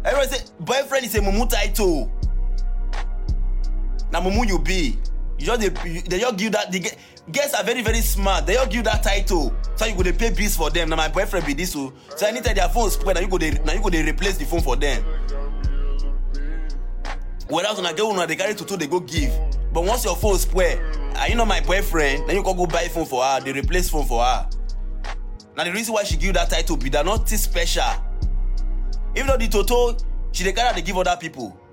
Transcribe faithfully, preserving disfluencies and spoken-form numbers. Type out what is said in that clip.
Everybody say boyfriend is a mumu title. Now mumu you be. You just they, you, they just give that. The girls are very very smart. They just give that title. So you go to pay bills for them. Now my boyfriend be this so. So anytime their phone spoil, now you go they now you go they replace the phone for them. Whereas when I get one, they carry to two, they go give. But once your phone spoil, are you not my boyfriend? Then you can go buy phone for her. They replace phone for her. Now the reason why she give that title be that not special. Even though the total she they carry they give other people.